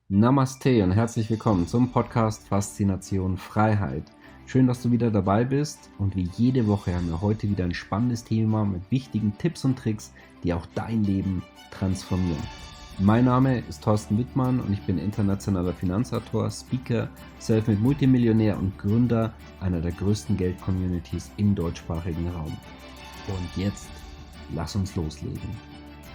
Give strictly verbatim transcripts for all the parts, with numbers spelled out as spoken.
Namaste und herzlich willkommen zum Podcast Faszination Freiheit. Schön, dass du wieder dabei bist und wie jede Woche haben wir heute wieder ein spannendes Thema mit wichtigen Tipps und Tricks, die auch dein Leben transformieren. Mein Name ist Thorsten Wittmann und ich bin internationaler Finanzautor, Speaker, Selfmade Multimillionär und Gründer einer der größten Geld-Communities im deutschsprachigen Raum. Und jetzt lass uns loslegen.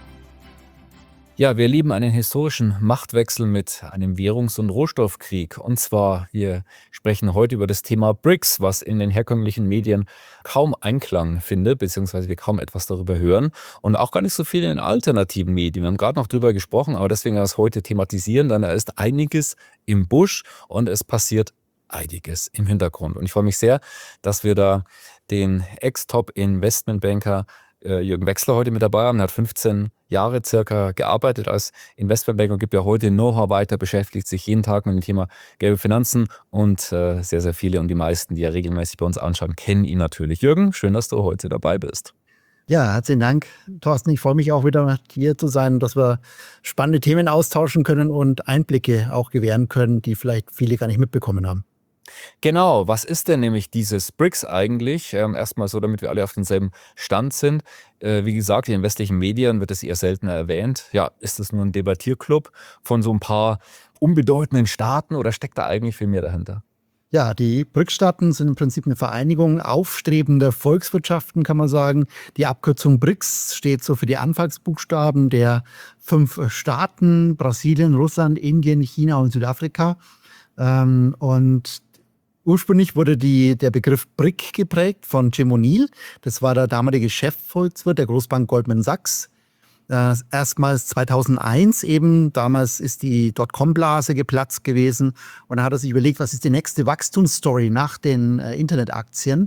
Ja, wir erleben einen historischen Machtwechsel mit einem Währungs- und Rohstoffkrieg. Und zwar, wir sprechen heute über das Thema B R I C S, was in den herkömmlichen Medien kaum Einklang findet, beziehungsweise wir kaum etwas darüber hören und auch gar nicht so viel in alternativen Medien. Wir haben gerade noch drüber gesprochen, aber deswegen das heute thematisieren, denn da ist einiges im Busch und es passiert einiges im Hintergrund. Und ich freue mich sehr, dass wir da den Ex-Top-Investmentbanker äh, Jürgen Wechsler heute mit dabei haben. Er hat fünfzehn Jahre circa gearbeitet als Investmentbanker und gibt ja heute Know-how weiter, beschäftigt sich jeden Tag mit dem Thema gelbe Finanzen und äh, sehr, sehr viele und die meisten, die ja regelmäßig bei uns anschauen, kennen ihn natürlich. Jürgen, schön, dass du heute dabei bist. Ja, herzlichen Dank, Thorsten. Ich freue mich auch wieder hier zu sein, dass wir spannende Themen austauschen können und Einblicke auch gewähren können, die vielleicht viele gar nicht mitbekommen haben. Genau, was ist denn nämlich dieses B R I C S eigentlich? Ähm, erstmal so, damit wir alle auf demselben Stand sind. Äh, wie gesagt, in den westlichen Medien wird es eher seltener erwähnt. Ja, ist es nur ein Debattierclub von so ein paar unbedeutenden Staaten oder steckt da eigentlich viel mehr dahinter? Ja, die B R I C-Staaten sind im Prinzip eine Vereinigung aufstrebender Volkswirtschaften, kann man sagen. Die Abkürzung B R I C S steht so für die Anfangsbuchstaben der fünf Staaten: Brasilien, Russland, Indien, China und Südafrika. Ähm, und Ursprünglich wurde die, der Begriff B R I C geprägt von Jim O'Neill. Das war der damalige Chefvolkswirt der Großbank Goldman Sachs. Äh, erstmals zweitausendeins eben, damals ist die Dotcom-Blase geplatzt gewesen. Und da hat er sich überlegt, was ist die nächste Wachstumsstory nach den äh, Internetaktien.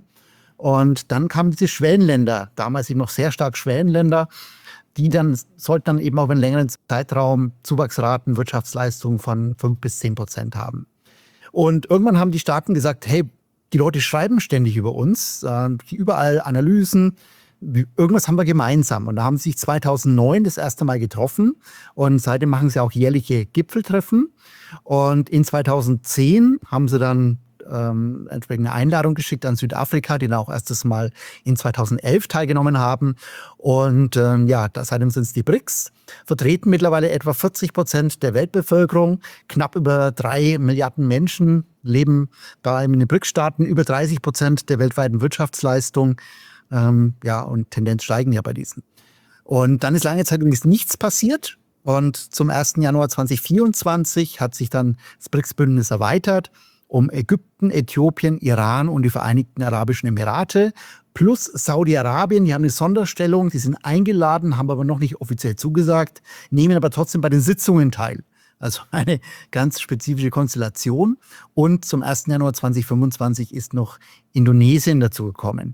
Und dann kamen diese Schwellenländer, damals eben noch sehr stark Schwellenländer, die dann sollten dann eben auch über einen längeren Zeitraum Zuwachsraten, Wirtschaftsleistungen von fünf bis zehn Prozent haben. Und irgendwann haben die Staaten gesagt, hey, die Leute schreiben ständig über uns, äh, überall Analysen, irgendwas haben wir gemeinsam. Und da haben sie sich zweitausendneun das erste Mal getroffen und seitdem machen sie auch jährliche Gipfeltreffen. Und in zweitausendzehn haben sie dann ähm, entsprechende Einladung geschickt an Südafrika, die dann auch erstes Mal in zweitausendelf teilgenommen haben. Und ähm, ja, da, seitdem sind es die B R I C S, vertreten mittlerweile etwa vierzig Prozent der Weltbevölkerung. Knapp über drei Milliarden Menschen leben da in den B R I C-Staaten, über dreißig Prozent der weltweiten Wirtschaftsleistung. Ähm, ja, und Tendenz steigen ja bei diesen. Und dann ist lange Zeit übrigens nichts passiert. Und zum ersten Januar zweitausendvierundzwanzig hat sich dann das B R I C S-Bündnis erweitert um Ägypten, Äthiopien, Iran und die Vereinigten Arabischen Emirate plus Saudi-Arabien. Die haben eine Sonderstellung, die sind eingeladen, haben aber noch nicht offiziell zugesagt, nehmen aber trotzdem bei den Sitzungen teil. Also eine ganz spezifische Konstellation. Und zum ersten Januar zweitausendfünfundzwanzig ist noch Indonesien dazugekommen.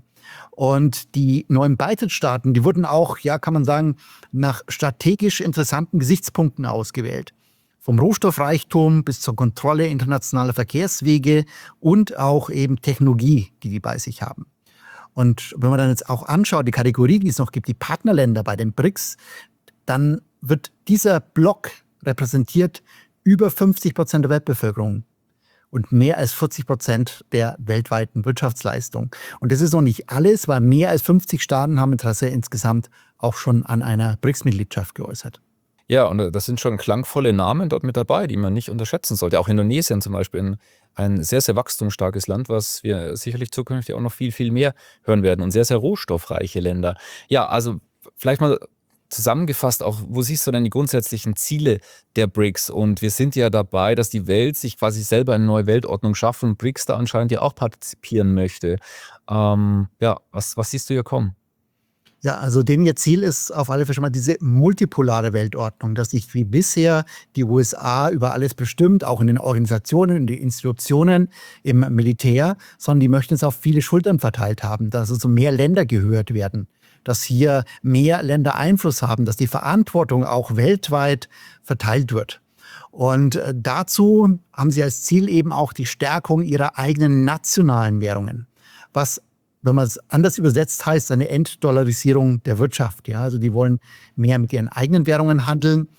Und die neuen Beitrittsstaaten, die wurden auch, ja, kann man sagen, nach strategisch interessanten Gesichtspunkten ausgewählt. Vom Rohstoffreichtum bis zur Kontrolle internationaler Verkehrswege und auch eben Technologie, die die bei sich haben. Und wenn man dann jetzt auch anschaut, die Kategorie, die es noch gibt, die Partnerländer bei den B R I C S, dann wird dieser Block repräsentiert über fünfzig Prozent der Weltbevölkerung und mehr als vierzig Prozent der weltweiten Wirtschaftsleistung. Und das ist noch nicht alles, weil mehr als fünfzig Staaten haben Interesse insgesamt auch schon an einer B R I C S-Mitgliedschaft geäußert. Ja, und das sind schon klangvolle Namen dort mit dabei, die man nicht unterschätzen sollte. Auch Indonesien zum Beispiel, ein, ein sehr, sehr wachstumsstarkes Land, was wir sicherlich zukünftig auch noch viel, viel mehr hören werden und sehr, sehr rohstoffreiche Länder. Ja, also vielleicht mal zusammengefasst auch, wo siehst du denn die grundsätzlichen Ziele der B R I C S? Und wir sind ja dabei, dass die Welt sich quasi selber eine neue Weltordnung schafft und B R I C S da anscheinend ja auch partizipieren möchte. Ähm, ja, was, was siehst du hier kommen? Ja, also denen ihr Ziel ist auf alle Fälle schon mal diese multipolare Weltordnung, dass nicht wie bisher die U S A über alles bestimmt, auch in den Organisationen, in den Institutionen, im Militär, sondern die möchten es auf viele Schultern verteilt haben, dass also mehr Länder gehört werden, dass hier mehr Länder Einfluss haben, dass die Verantwortung auch weltweit verteilt wird. Und äh, dazu haben sie als Ziel eben auch die Stärkung ihrer eigenen nationalen Währungen, was, wenn man es anders übersetzt, heißt eine Entdollarisierung der Wirtschaft. Ja? Also die wollen mehr mit ihren eigenen Währungen handeln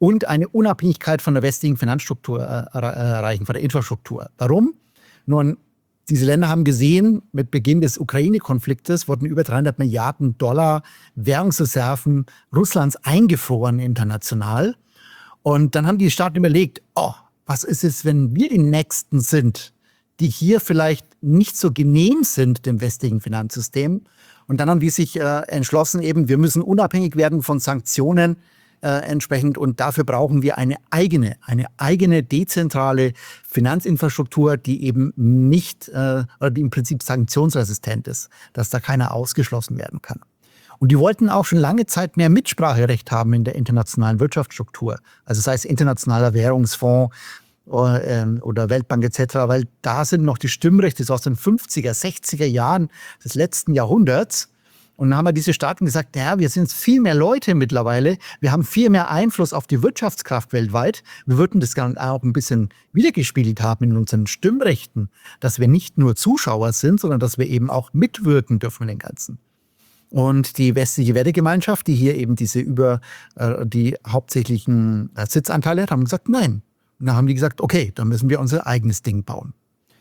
und eine Unabhängigkeit von der westlichen Finanzstruktur äh, erreichen, von der Infrastruktur. Warum? Nun, diese Länder haben gesehen, mit Beginn des Ukraine-Konfliktes wurden über dreihundert Milliarden Dollar Währungsreserven Russlands eingefroren international. Und dann haben die Staaten überlegt, oh, was ist es, wenn wir die Nächsten sind, die hier vielleicht nicht so genehm sind dem westlichen Finanzsystem. Und dann haben die sich äh, entschlossen, eben, wir müssen unabhängig werden von Sanktionen äh, entsprechend. Und dafür brauchen wir eine eigene, eine eigene dezentrale Finanzinfrastruktur, die eben nicht, äh, oder die im Prinzip sanktionsresistent ist, dass da keiner ausgeschlossen werden kann. Und die wollten auch schon lange Zeit mehr Mitspracherecht haben in der internationalen Wirtschaftsstruktur. Also sei es Internationaler Währungsfonds oder, ähm, oder Weltbank et cetera, weil da sind noch die Stimmrechte aus den fünfziger, sechziger Jahren des letzten Jahrhunderts. Und dann haben wir diese Staaten gesagt, ja, wir sind viel mehr Leute mittlerweile, wir haben viel mehr Einfluss auf die Wirtschaftskraft weltweit. Wir würden das gerne auch ein bisschen wiedergespiegelt haben in unseren Stimmrechten, dass wir nicht nur Zuschauer sind, sondern dass wir eben auch mitwirken dürfen in den Ganzen. Und die westliche Wertegemeinschaft, die hier eben diese über äh, die hauptsächlichen äh, Sitzanteile hat, haben gesagt, nein. Und dann haben die gesagt, okay, dann müssen wir unser eigenes Ding bauen.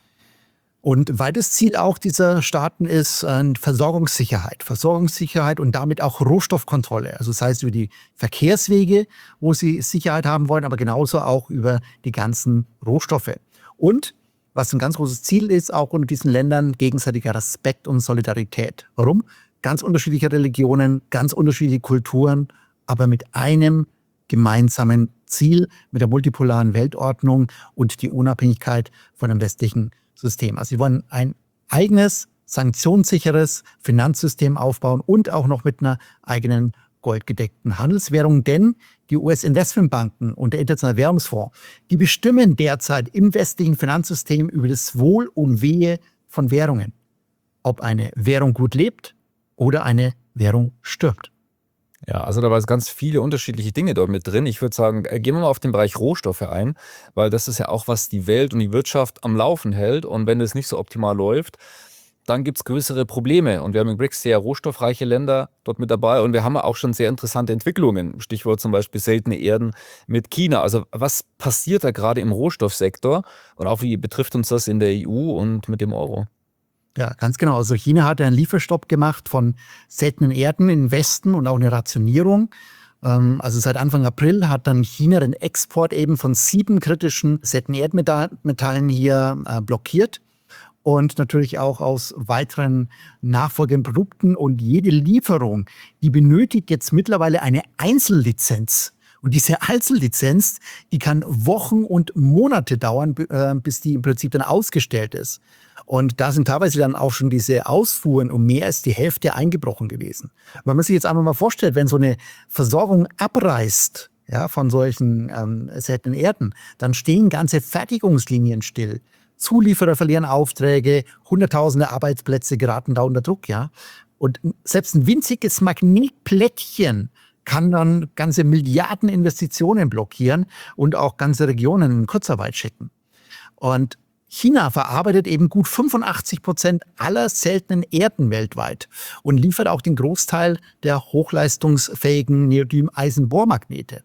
Und weiteres Ziel auch dieser Staaten ist äh, Versorgungssicherheit. Versorgungssicherheit und damit auch Rohstoffkontrolle. Also das heißt über die Verkehrswege, wo sie Sicherheit haben wollen, aber genauso auch über die ganzen Rohstoffe. Und was ein ganz großes Ziel ist, auch unter diesen Ländern, gegenseitiger Respekt und Solidarität. Warum? Ganz unterschiedliche Religionen, ganz unterschiedliche Kulturen, aber mit einem gemeinsamen Ziel, mit der multipolaren Weltordnung und die Unabhängigkeit von dem westlichen System. Also sie wollen ein eigenes, sanktionssicheres Finanzsystem aufbauen und auch noch mit einer eigenen goldgedeckten Handelswährung, denn die U S-Investmentbanken und der Internationale Währungsfonds, die bestimmen derzeit im westlichen Finanzsystem über das Wohl und Wehe von Währungen. Ob eine Währung gut lebt oder eine Währung stirbt. Ja, also da waren ganz viele unterschiedliche Dinge dort mit drin. Ich würde sagen, äh, gehen wir mal auf den Bereich Rohstoffe ein, weil das ist ja auch, was die Welt und die Wirtschaft am Laufen hält. Und wenn das nicht so optimal läuft, dann gibt es größere Probleme. Und wir haben in BRICS sehr rohstoffreiche Länder dort mit dabei. Und wir haben auch schon sehr interessante Entwicklungen. Stichwort zum Beispiel seltene Erden mit China. Also was passiert da gerade im Rohstoffsektor? Und auch wie betrifft uns das in der E U und mit dem Euro? Ja, ganz genau. Also China hat einen Lieferstopp gemacht von seltenen Erden im Westen und auch eine Rationierung. Ähm, also seit Anfang April hat dann China den Export eben von sieben kritischen seltenen Erdmetallen hier äh, blockiert. Und natürlich auch aus weiteren nachfolgenden Produkten. Und jede Lieferung, die benötigt jetzt mittlerweile eine Einzellizenz. Und diese Einzellizenz, die kann Wochen und Monate dauern, äh, bis die im Prinzip dann ausgestellt ist. Und da sind teilweise dann auch schon diese Ausfuhren um mehr als die Hälfte eingebrochen gewesen. Wenn man sich jetzt einfach mal vorstellt, wenn so eine Versorgung abreißt, ja, von solchen ähm, seltenen Erden, dann stehen ganze Fertigungslinien still. Zulieferer verlieren Aufträge, hunderttausende Arbeitsplätze geraten da unter Druck, ja. Und selbst ein winziges Magnetplättchen kann dann ganze Milliarden Investitionen blockieren und auch ganze Regionen in Kurzarbeit schicken. Und China verarbeitet eben gut fünfundachtzig Prozent aller seltenen Erden weltweit und liefert auch den Großteil der hochleistungsfähigen Neodym-Eisenbohrmagnete.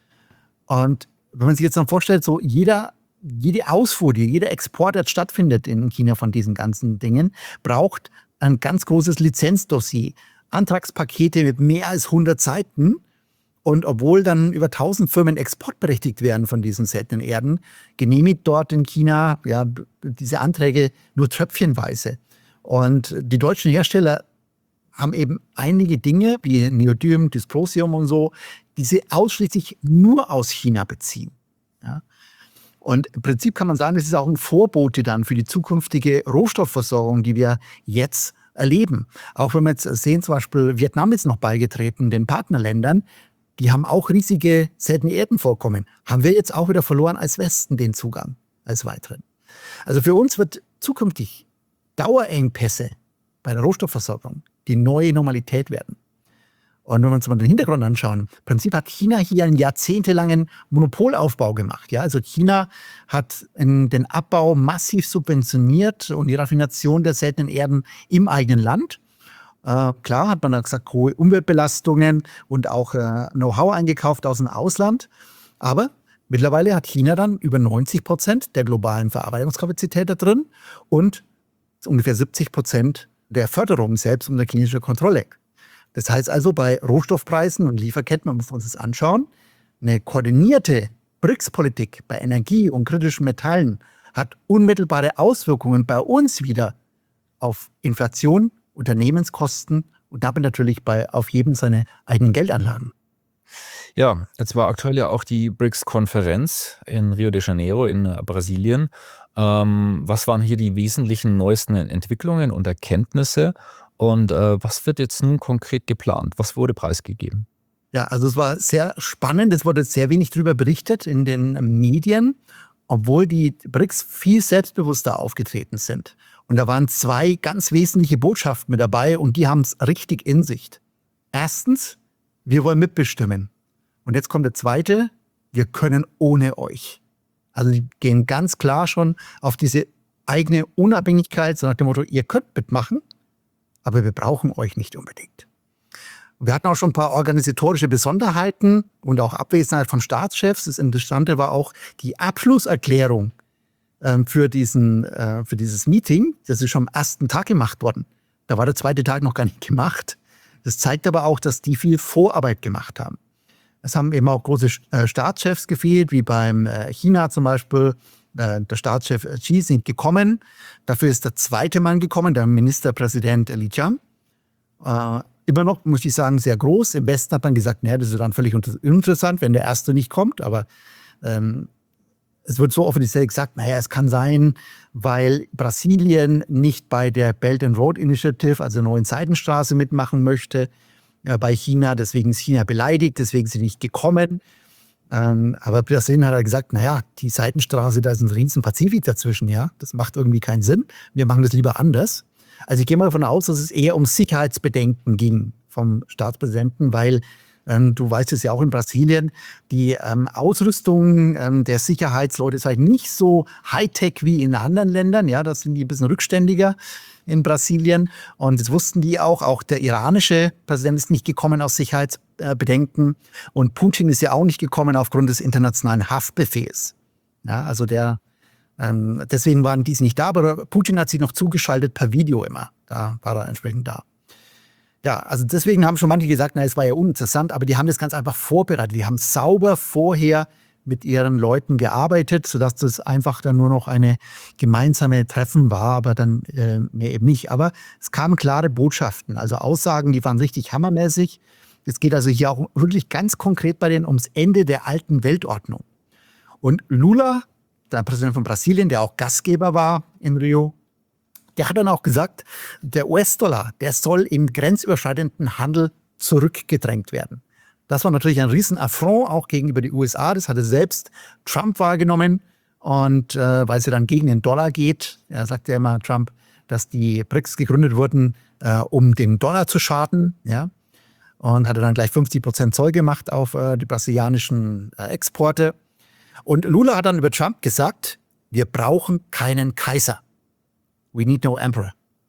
Und wenn man sich jetzt dann vorstellt, so jeder, jede Ausfuhr, die, jeder Export, der stattfindet in China von diesen ganzen Dingen, braucht ein ganz großes Lizenzdossier. Antragspakete mit mehr als hundert Seiten. Und obwohl dann über tausend Firmen exportberechtigt werden von diesen seltenen Erden, genehmigt dort in China ja, diese Anträge nur tröpfchenweise. Und die deutschen Hersteller haben eben einige Dinge, wie Neodym, Dysprosium und so, die sie ausschließlich nur aus China beziehen. Ja? Und im Prinzip kann man sagen, das ist auch ein Vorbote dann für die zukünftige Rohstoffversorgung, die wir jetzt erleben. Auch wenn wir jetzt sehen, zum Beispiel Vietnam ist noch beigetreten, den Partnerländern, die haben auch riesige seltene Erdenvorkommen. Haben wir jetzt auch wieder verloren als Westen den Zugang, als weiteren. Also für uns wird zukünftig Dauerengpässe bei der Rohstoffversorgung die neue Normalität werden. Und wenn wir uns mal den Hintergrund anschauen, im Prinzip hat China hier einen jahrzehntelangen Monopolaufbau gemacht. Ja, also China hat den Abbau massiv subventioniert und die Raffination der seltenen Erden im eigenen Land. Äh, klar hat man da gesagt, hohe Umweltbelastungen und auch äh, Know-how eingekauft aus dem Ausland. Aber mittlerweile hat China dann über neunzig Prozent der globalen Verarbeitungskapazität da drin und ungefähr siebzig Prozent der Förderung selbst unter chinesischer Kontrolle. Das heißt also, bei Rohstoffpreisen und Lieferketten, wenn wir uns das anschauen, eine koordinierte B R I C S-Politik bei Energie und kritischen Metallen hat unmittelbare Auswirkungen bei uns wieder auf Inflation, Unternehmenskosten und damit natürlich bei auf jedem seine eigenen Geldanlagen. Ja, jetzt war aktuell ja auch die B R I C S-Konferenz in Rio de Janeiro in äh, Brasilien. Ähm, was waren hier die wesentlichen neuesten Entwicklungen und Erkenntnisse? Und äh, was wird jetzt nun konkret geplant? Was wurde preisgegeben? Ja, also es war sehr spannend. Es wurde sehr wenig darüber berichtet in den Medien, obwohl die B R I C S viel selbstbewusster aufgetreten sind. Und da waren zwei ganz wesentliche Botschaften mit dabei und die haben es richtig in sich. Erstens, wir wollen mitbestimmen. Und jetzt kommt der zweite, wir können ohne euch. Also die gehen ganz klar schon auf diese eigene Unabhängigkeit, so nach dem Motto, ihr könnt mitmachen, aber wir brauchen euch nicht unbedingt. Wir hatten auch schon ein paar organisatorische Besonderheiten und auch Abwesenheit von Staatschefs. Das Interessante war auch die Abschlusserklärung ähm, für, diesen, äh, für dieses Meeting. Das ist schon am ersten Tag gemacht worden. Da war der zweite Tag noch gar nicht gemacht. Das zeigt aber auch, dass die viel Vorarbeit gemacht haben. Es haben eben auch große äh, Staatschefs gefehlt, wie beim äh, China zum Beispiel. Äh, der Staatschef Xi ist nicht gekommen. Dafür ist der zweite Mann gekommen, der Ministerpräsident Li Qiang. Äh, immer noch, muss ich sagen, sehr groß. Im Westen hat man gesagt, naja, das ist dann völlig uninteressant, wenn der Erste nicht kommt. Aber ähm, es wird so offiziell gesagt, naja, es kann sein, weil Brasilien nicht bei der Belt and Road Initiative, also der neuen Seidenstraße, mitmachen möchte, äh, bei China. Deswegen ist China beleidigt, deswegen sind sie nicht gekommen. Ähm, aber Brasilien hat halt gesagt, naja, die Seidenstraße, da ist ein riesen Pazifik dazwischen, ja. Das macht irgendwie keinen Sinn. Wir machen das lieber anders. Also ich gehe mal davon aus, dass es eher um Sicherheitsbedenken ging vom Staatspräsidenten, weil ähm, du weißt es ja auch in Brasilien, die ähm, Ausrüstung ähm, der Sicherheitsleute ist halt nicht so Hightech wie in anderen Ländern. Ja, das sind die ein bisschen rückständiger in Brasilien. Und das wussten die auch. Auch der iranische Präsident ist nicht gekommen aus Sicherheitsbedenken. Und Putin ist ja auch nicht gekommen aufgrund des internationalen Haftbefehls. Ja, also der Ähm, deswegen waren die nicht da, aber Putin hat sich noch zugeschaltet per Video immer. Da war er entsprechend da. Ja, also deswegen haben schon manche gesagt, na, es war ja uninteressant, aber die haben das ganz einfach vorbereitet. Die haben sauber vorher mit ihren Leuten gearbeitet, sodass das einfach dann nur noch eine gemeinsame Treffen war, aber dann äh, mehr eben nicht. Aber es kamen klare Botschaften, also Aussagen, die waren richtig hammermäßig. Es geht also hier auch wirklich ganz konkret bei denen ums Ende der alten Weltordnung. Und Lula, der Präsident von Brasilien, der auch Gastgeber war in Rio, der hat dann auch gesagt, der U S-Dollar, der soll im grenzüberschreitenden Handel zurückgedrängt werden. Das war natürlich ein Riesenaffront auch gegenüber den U S A. Das hatte selbst Trump wahrgenommen. Und äh, weil es ja dann gegen den Dollar geht, er sagt ja immer, Trump, dass die B R I C S gegründet wurden, äh, um dem Dollar zu schaden. Ja? Und hatte dann gleich fünfzig Prozent Zoll gemacht auf äh, die brasilianischen äh, Exporte. Und Lula hat dann über Trump gesagt, wir brauchen keinen Kaiser. We need no emperor.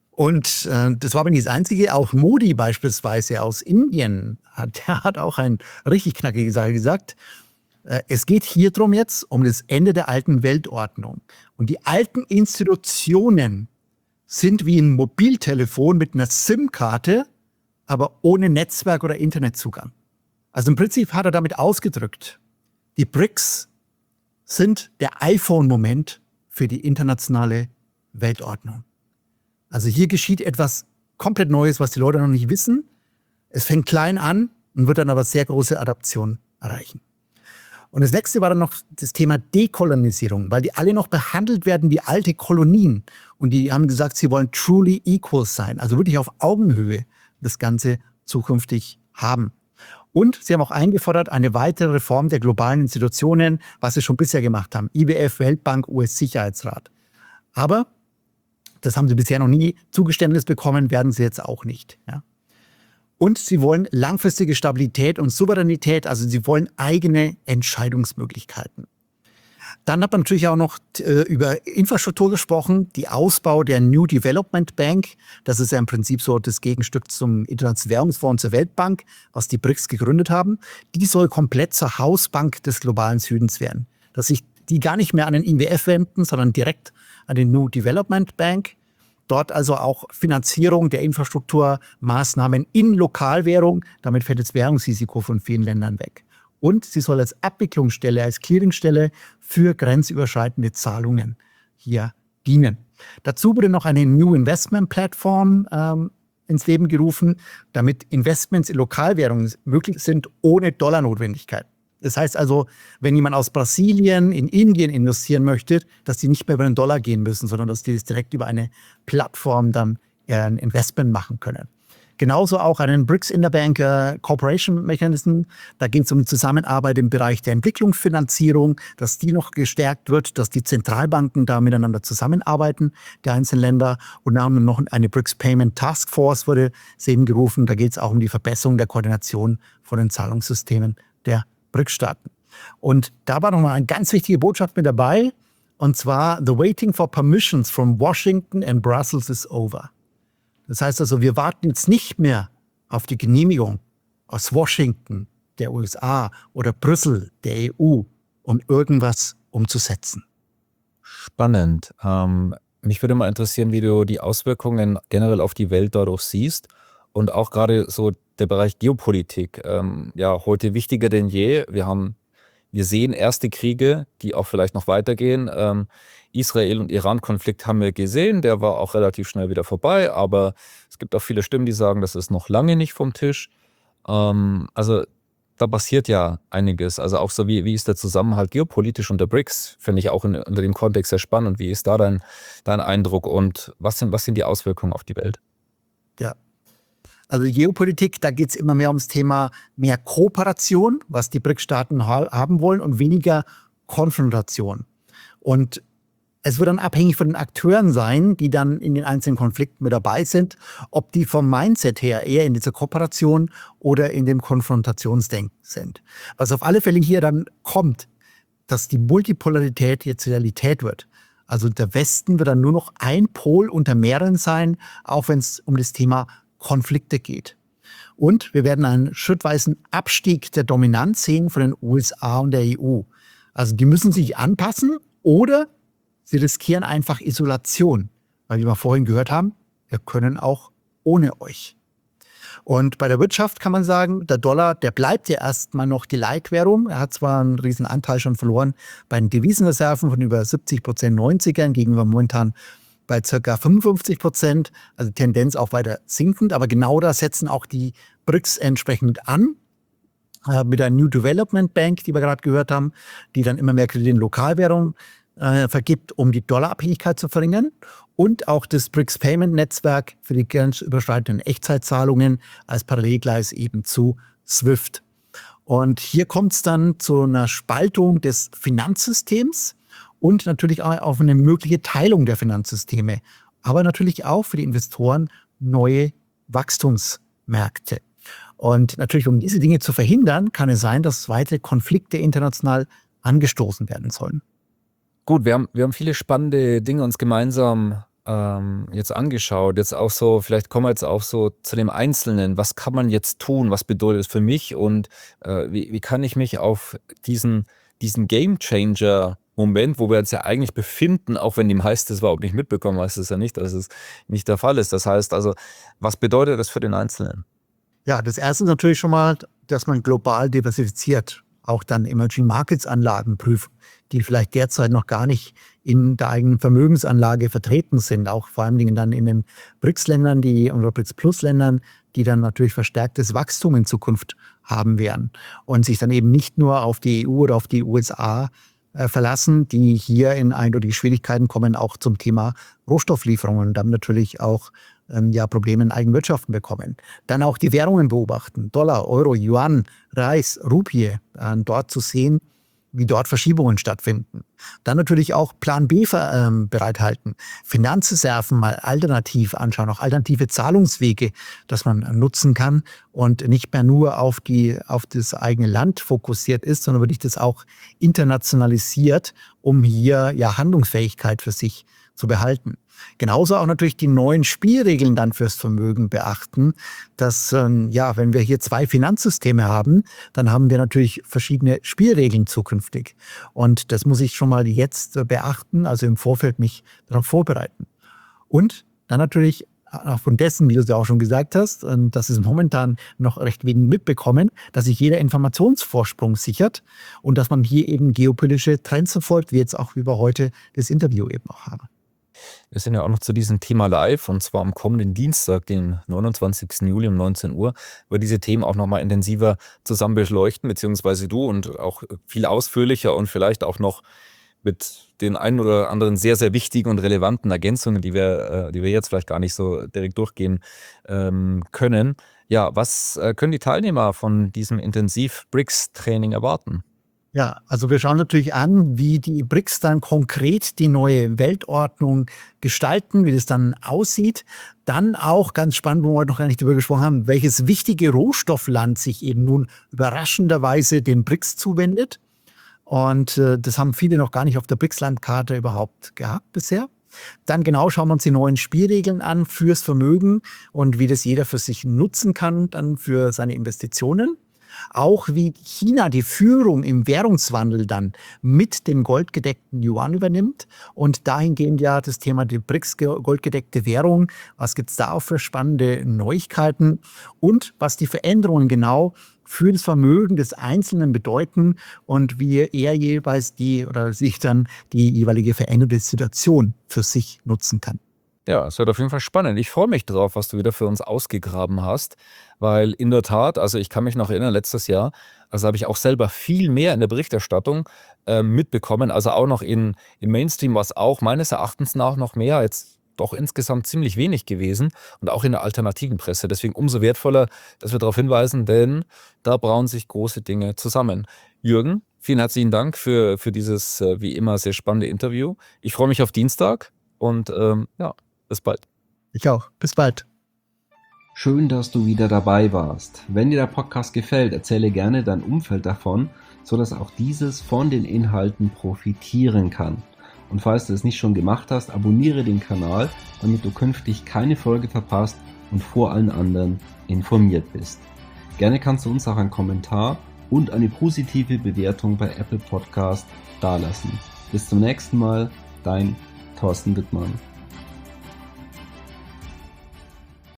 Und äh, das war aber nicht das Einzige. Auch Modi beispielsweise aus Indien, hat, der hat auch ein richtig knackige Sache gesagt. Äh, es geht hier drum jetzt um das Ende der alten Weltordnung. Und die alten Institutionen sind wie ein Mobiltelefon mit einer SIM-Karte, aber ohne Netzwerk oder Internetzugang. Also im Prinzip hat er damit ausgedrückt, die B R I C S sind der iPhone-Moment für die internationale Weltordnung. Also hier geschieht etwas komplett Neues, was die Leute noch nicht wissen. Es fängt klein an und wird dann aber sehr große Adaption erreichen. Und das nächste war dann noch das Thema Dekolonisierung, weil die alle noch behandelt werden wie alte Kolonien. Und die haben gesagt, sie wollen truly equal sein, also wirklich auf Augenhöhe das Ganze zukünftig haben. Und sie haben auch eingefordert, eine weitere Reform der globalen Institutionen, was sie schon bisher gemacht haben. I W F, Weltbank, U S-Sicherheitsrat. Aber das haben sie bisher noch nie Zugeständnis bekommen, werden sie jetzt auch nicht. Ja. Und sie wollen langfristige Stabilität und Souveränität, also sie wollen eigene Entscheidungsmöglichkeiten. Dann hat man natürlich auch noch äh, über Infrastruktur gesprochen, die Ausbau der New Development Bank. Das ist ja im Prinzip so das Gegenstück zum Internationalen Währungsfonds, zur Weltbank, was die B R I C S gegründet haben. Die soll komplett zur Hausbank des globalen Südens werden. Dass sich die gar nicht mehr an den I W F wenden, sondern direkt an den New Development Bank. Dort also auch Finanzierung der Infrastrukturmaßnahmen in Lokalwährung. Damit fällt das Währungsrisiko von vielen Ländern weg. Und sie soll als Abwicklungsstelle, als Clearingstelle für grenzüberschreitende Zahlungen hier dienen. Dazu wurde noch eine New Investment Platform ähm, ins Leben gerufen, damit Investments in Lokalwährungen möglich sind ohne Dollarnotwendigkeit. Das heißt also, wenn jemand aus Brasilien in Indien investieren möchte, dass die nicht mehr über den Dollar gehen müssen, sondern dass die das direkt über eine Plattform dann ein Investment machen können. Genauso auch einen B R I C S Interbank äh, Cooperation Mechanism. Da geht es um die Zusammenarbeit im Bereich der Entwicklungsfinanzierung, dass die noch gestärkt wird, dass die Zentralbanken da miteinander zusammenarbeiten, der einzelnen Länder. Und dann noch eine B R I C S Payment Task Force wurde ins Leben gerufen. Da geht es auch um die Verbesserung der Koordination von den Zahlungssystemen der B R I C-Staaten. Und da war nochmal eine ganz wichtige Botschaft mit dabei. Und zwar, the waiting for permissions from Washington and Brussels is over. Das heißt also, wir warten jetzt nicht mehr auf die Genehmigung aus Washington, der U S A oder Brüssel, der E U, um irgendwas umzusetzen. Spannend. Ähm, mich würde mal interessieren, wie du die Auswirkungen generell auf die Welt dadurch siehst und auch gerade so der Bereich Geopolitik. Ähm, ja, heute wichtiger denn je. Wir haben, wir sehen erste Kriege, die auch vielleicht noch weitergehen. Ähm, Israel- und Iran-Konflikt haben wir gesehen, der war auch relativ schnell wieder vorbei, aber es gibt auch viele Stimmen, die sagen, das ist noch lange nicht vom Tisch. Ähm, also da passiert ja einiges. Also auch so, wie, wie ist der Zusammenhalt geopolitisch unter B R I C S, finde ich auch in, unter dem Kontext sehr spannend. Und wie ist da dein, dein Eindruck und was sind, was sind die Auswirkungen auf die Welt? Ja, also Geopolitik, da geht es immer mehr ums Thema mehr Kooperation, was die B R I C-Staaten ha- haben wollen und weniger Konfrontation. Und es wird dann abhängig von den Akteuren sein, die dann in den einzelnen Konflikten mit dabei sind, ob die vom Mindset her eher in dieser Kooperation oder in dem Konfrontationsdenken sind. Was auf alle Fälle hier dann kommt, dass die Multipolarität jetzt Realität wird. Also der Westen wird dann nur noch ein Pol unter mehreren sein, auch wenn es um das Thema Konflikte geht. Und wir werden einen schrittweisen Abstieg der Dominanz sehen von den U S A und der E U. Also die müssen sich anpassen oder sie riskieren einfach Isolation, weil wie wir vorhin gehört haben, wir können auch ohne euch. Und bei der Wirtschaft kann man sagen, der Dollar, der bleibt ja erstmal noch die Leitwährung. Er hat zwar einen riesen Anteil schon verloren bei den Devisenreserven von über siebzig Prozent neunzigern gegenüber momentan bei ca. fünfundfünfzig Prozent, also Tendenz auch weiter sinkend. Aber genau da setzen auch die B R I C S entsprechend an, äh, mit der New Development Bank, die wir gerade gehört haben, die dann immer mehr Kredite in Lokalwährung äh, vergibt, um die Dollarabhängigkeit zu verringern. Und auch das B R I C S Payment Netzwerk für die grenzüberschreitenden Echtzeitzahlungen als Parallelgleis eben zu SWIFT. Und hier kommt es dann zu einer Spaltung des Finanzsystems und natürlich auch auf eine mögliche Teilung der Finanzsysteme. Aber natürlich auch für die Investoren neue Wachstumsmärkte. Und natürlich, um diese Dinge zu verhindern, kann es sein, dass weitere Konflikte international angestoßen werden sollen. Gut, wir haben, wir haben viele spannende Dinge uns gemeinsam ähm, jetzt angeschaut. Jetzt auch so, vielleicht kommen wir jetzt auch so zu dem Einzelnen. Was kann man jetzt tun? Was bedeutet es für mich? Und äh, wie, wie kann ich mich auf diesen, diesen Game-Changer-Moment, wo wir uns ja eigentlich befinden, auch wenn die meisten es überhaupt nicht mitbekommen, heißt es ja nicht, dass es nicht der Fall ist. Das heißt also, was bedeutet das für den Einzelnen? Ja, das erste ist natürlich schon mal, dass man global diversifiziert, auch dann Emerging Markets Anlagen prüft, die vielleicht derzeit noch gar nicht in der eigenen Vermögensanlage vertreten sind, auch vor allen Dingen dann in den B R I C S-Ländern, die oder B R I C S-Plus-Ländern, die dann natürlich verstärktes Wachstum in Zukunft haben werden und sich dann eben nicht nur auf die E U oder auf die U S A äh, verlassen, die hier in eindeutige Schwierigkeiten kommen, auch zum Thema Rohstofflieferungen und dann natürlich auch ähm, ja, Probleme in Eigenwirtschaften bekommen. Dann auch die Währungen beobachten, Dollar, Euro, Yuan, Reis, Rupie, äh, dort zu sehen, wie dort Verschiebungen stattfinden. Dann natürlich auch Plan B ähm, bereithalten, Finanzreserven mal alternativ anschauen, auch alternative Zahlungswege, dass man nutzen kann, und nicht mehr nur auf die, auf das eigene Land fokussiert ist, sondern wirklich das auch internationalisiert, um hier ja Handlungsfähigkeit für sich zu behalten. Genauso auch natürlich die neuen Spielregeln dann fürs Vermögen beachten, dass, ähm, ja, wenn wir hier zwei Finanzsysteme haben, dann haben wir natürlich verschiedene Spielregeln zukünftig. Und das muss ich schon mal jetzt äh, beachten, also im Vorfeld mich darauf vorbereiten. Und dann natürlich auch von dessen, wie du es ja auch schon gesagt hast, und das ist momentan noch recht wenig mitbekommen, dass sich jeder Informationsvorsprung sichert und dass man hier eben geopolitische Trends verfolgt, wie jetzt auch über heute das Interview eben auch haben. Wir sind ja auch noch zu diesem Thema live und zwar am kommenden Dienstag, den neunundzwanzigsten Juli um neunzehn Uhr, über diese Themen auch nochmal intensiver zusammen beleuchten, beziehungsweise du und auch viel ausführlicher und vielleicht auch noch mit den ein oder anderen sehr, sehr wichtigen und relevanten Ergänzungen, die wir, äh, die wir jetzt vielleicht gar nicht so direkt durchgehen ähm, können. Ja, was äh, können die Teilnehmer von diesem Intensiv-BRICS-Training erwarten? Ja, also wir schauen natürlich an, wie die BRICS dann konkret die neue Weltordnung gestalten, wie das dann aussieht. Dann auch ganz spannend, wo wir heute noch gar nicht darüber gesprochen haben, welches wichtige Rohstoffland sich eben nun überraschenderweise den BRICS zuwendet. Und äh, das haben viele noch gar nicht auf der BRICS-Landkarte überhaupt gehabt bisher. Dann genau schauen wir uns die neuen Spielregeln an fürs Vermögen und wie das jeder für sich nutzen kann, dann für seine Investitionen. Auch wie China die Führung im Währungswandel dann mit dem goldgedeckten Yuan übernimmt und dahingehend ja das Thema die BRICS goldgedeckte Währung, was gibt es da auch für spannende Neuigkeiten und was die Veränderungen genau für das Vermögen des Einzelnen bedeuten und wie er jeweils die oder sich dann die jeweilige veränderte Situation für sich nutzen kann. Ja, es wird auf jeden Fall spannend. Ich freue mich drauf, was du wieder für uns ausgegraben hast, weil in der Tat, also ich kann mich noch erinnern, letztes Jahr, also habe ich auch selber viel mehr in der Berichterstattung äh, mitbekommen, also auch noch in, im Mainstream war es auch meines Erachtens nach noch mehr, jetzt doch insgesamt ziemlich wenig gewesen und auch in der alternativen Presse. Deswegen umso wertvoller, dass wir darauf hinweisen, denn da brauen sich große Dinge zusammen. Jürgen, vielen herzlichen Dank für, für dieses äh, wie immer sehr spannende Interview. Ich freue mich auf Dienstag und ähm, ja, bis bald. Ich auch. Bis bald. Schön, dass du wieder dabei warst. Wenn dir der Podcast gefällt, erzähle gerne dein Umfeld davon, sodass auch dieses von den Inhalten profitieren kann. Und falls du es nicht schon gemacht hast, abonniere den Kanal, damit du künftig keine Folge verpasst und vor allen anderen informiert bist. Gerne kannst du uns auch einen Kommentar und eine positive Bewertung bei Apple Podcast dalassen. Bis zum nächsten Mal, dein Thorsten Wittmann.